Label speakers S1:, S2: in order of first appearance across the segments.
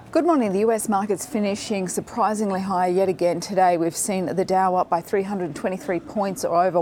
S1: Good morning. The US market's finishing surprisingly higher yet again today. We've seen the Dow up by 323 points or over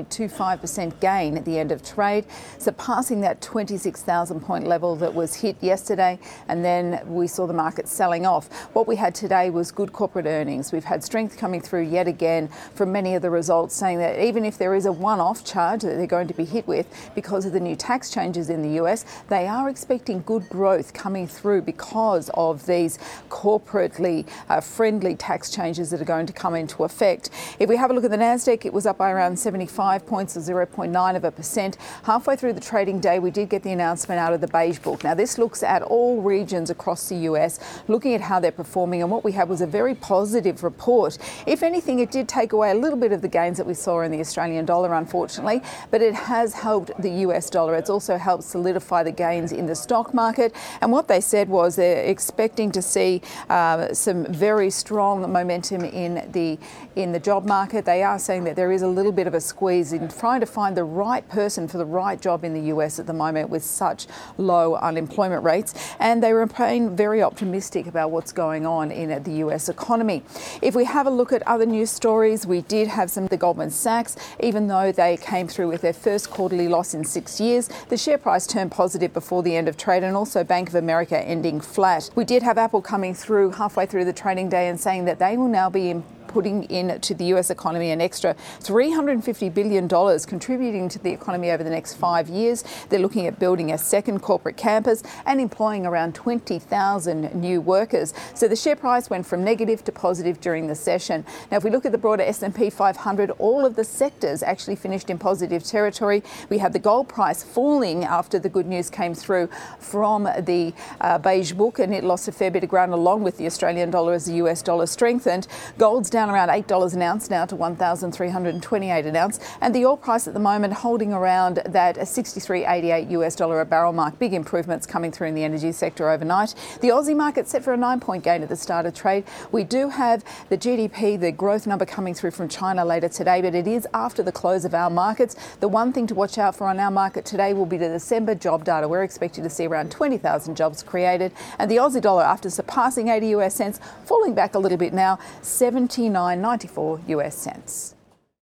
S1: 1.25% gain at the end of trade, surpassing that 26,000 point level that was hit yesterday. And then we saw the market selling off. What we had today was good corporate earnings. We've had strength coming through yet again from many of the results, saying that even if there is a one-off charge that they're going to be hit with because of the new tax changes in the US, they are expecting good growth coming through because of these corporately friendly tax changes that are going to come into effect. If we have a look at the Nasdaq, it was up by around 75 points or 0.9%. Halfway through the trading day, we did get the announcement out of the Beige Book. Now, this looks at all regions across the US, looking at how they're performing, and what we had was a very positive report. If anything, it did take away a little bit of the gains that we saw in the Australian dollar, unfortunately, but it has helped the US dollar. It's also helped solidify the gains in the stock market, and what they said was they're expecting to see some very strong momentum in the job market. They are saying that there is a little bit of a squeeze in trying to find the right person for the right job in the US at the moment with such low unemployment rates, and they remain very optimistic about what's going on in the US economy. If we have a look at other news stories, we did have the Goldman Sachs. Even though they came through with their first quarterly loss in 6 years, the share price turned positive before the end of trade, and also Bank of America ending flat. We did have Apple coming through halfway through the trading day and saying that they will now be putting into the US economy an extra $350 billion, contributing to the economy over the next 5 years. They're looking at building a second corporate campus and employing around 20,000 new workers. So the share price went from negative to positive during the session. Now, if we look at the broader S&P 500, all of the sectors actually finished in positive territory. We had the gold price falling after the good news came through from the Beige Book, and it lost a fair bit of ground along with the Australian dollar as the US dollar strengthened. Gold's down around $8 an ounce now to $1,328 an ounce, and the oil price at the moment holding around that $63.88 US dollar a barrel mark. Big improvements coming through in the energy sector overnight. The Aussie market set for a 9-point gain at the start of trade. We do have the GDP, the growth number coming through from China later today, but it is after the close of our markets. The one thing to watch out for on our market today will be the December job data. We're expecting to see around 20,000 jobs created, and the Aussie dollar, after surpassing 80 US cents, falling back a little bit now, 79.94 US cents.